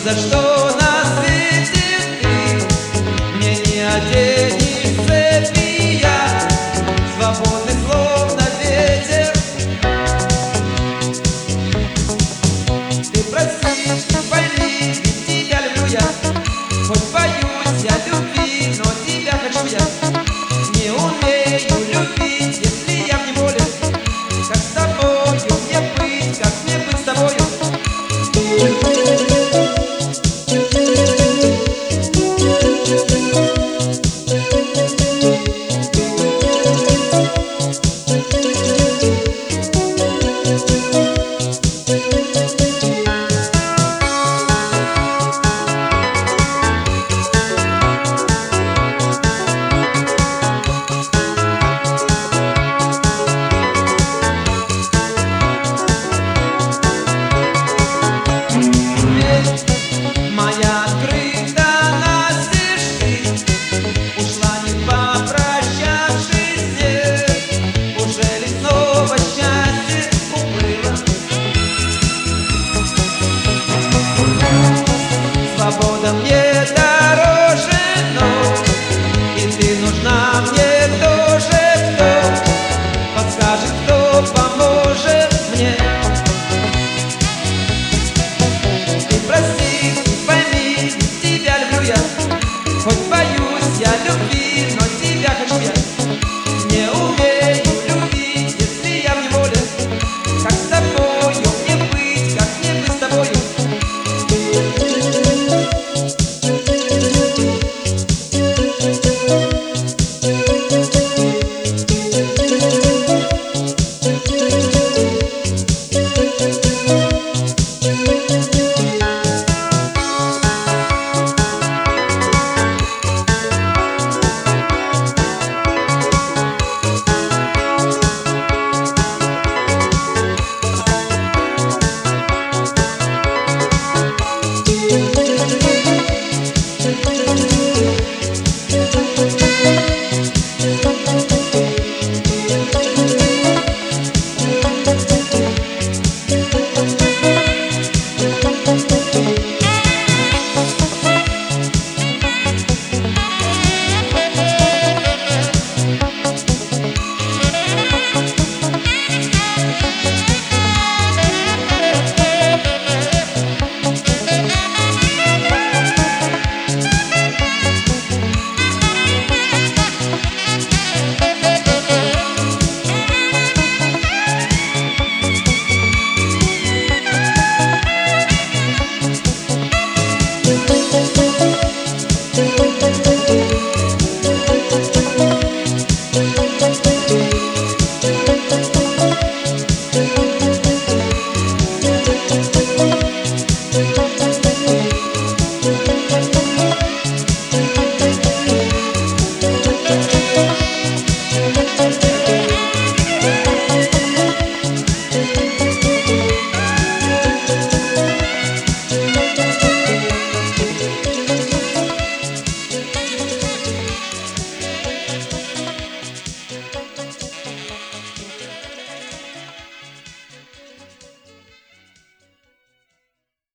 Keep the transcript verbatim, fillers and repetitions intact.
за что на свете ты мне не оденешь цепи, я свободный, словно ветер. Ты прости, не пойми, ведь тебя люблю я. Хоть боюсь я любви, но тебя хочу я. Не умею любить, если я в неволе. Как с тобою мне быть, как мне быть с тобою? Thank you.